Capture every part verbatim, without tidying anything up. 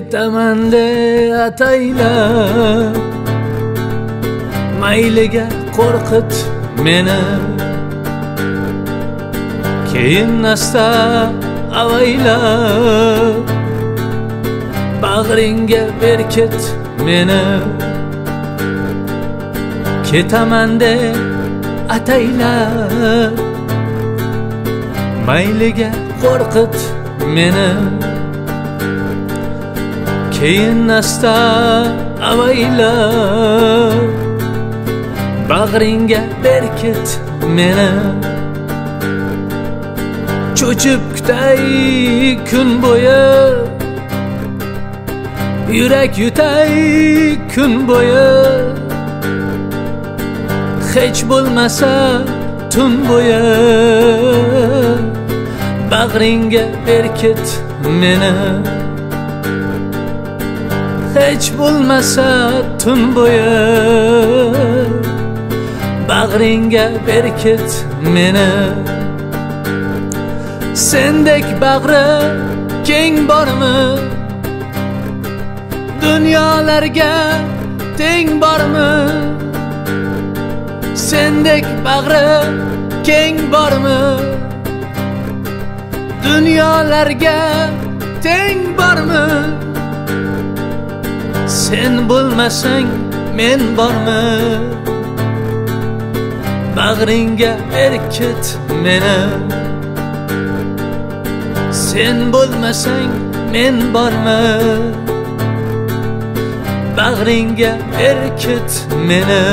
ketaman de ataylab, mayliga qo'rqit meni, keyin asta avaylab bag'ringga berkit meni. Ketaman de ataylab, mayliga qo'rqit meni, keyin asta avaylab bag'ringga berkit meni. Cho'chib kutay kun bo'yi, yurak yutay kun bo'yi, hech bo'lmasa tun bo'yi bag'ringga berkit meni. Hech bo'lmasa tun bo'yi bag'ringga berkit meni. Sendek bag'ri keng bormi, dunyolarga teng bormi? Sendek bag'ri keng bormi, dunyolarga teng bormi? Sen bo'lmasang men bormi, bag'ringga berkit meni. Sen bo'lmasang men bormi, bag'ringga berkit meni.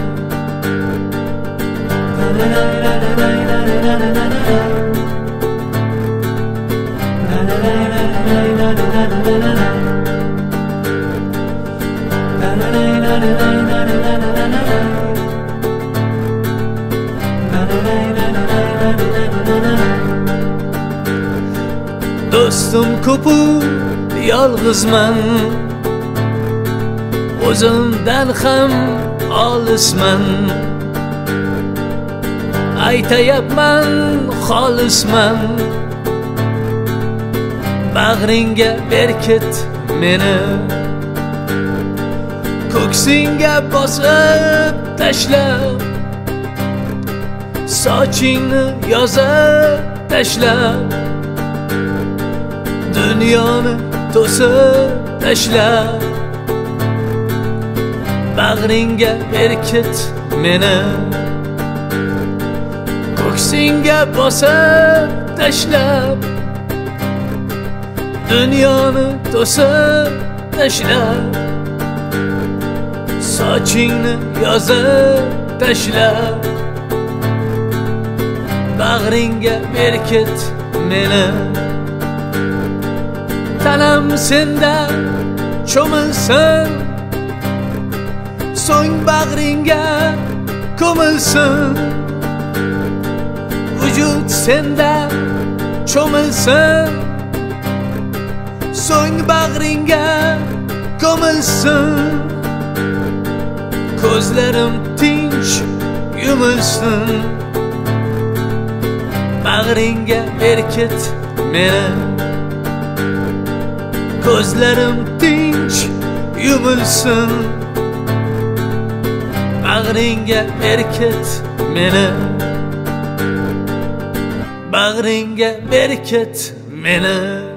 Do'stim ko'pu yolg'izman, o'zimdan ham olisman. Aytayapman xolisman, bag'ringga berkit meni. Ko'ksingga bosib tashlab, sochingni yozib tashlab, dunyoni to'sib tashlab bag'ringga berkit meni. Ko'ksingga bosib tashlab, dunyoni to'sib tashlab, sochingni yozib tashlab bag'ringga berkit meni. Tanam senda cho'milsin, so'ng bag'ringga ko'milsin. Vujud senda cho'milsin, so'ng bag'ringga ko'milsin. Ko'zlarim tinch yumilsin, bag'ringga berkit meni. Ko'zlarim tinch yumilsin, bag'ringga berkit meni. Bag'ringga berkit meni.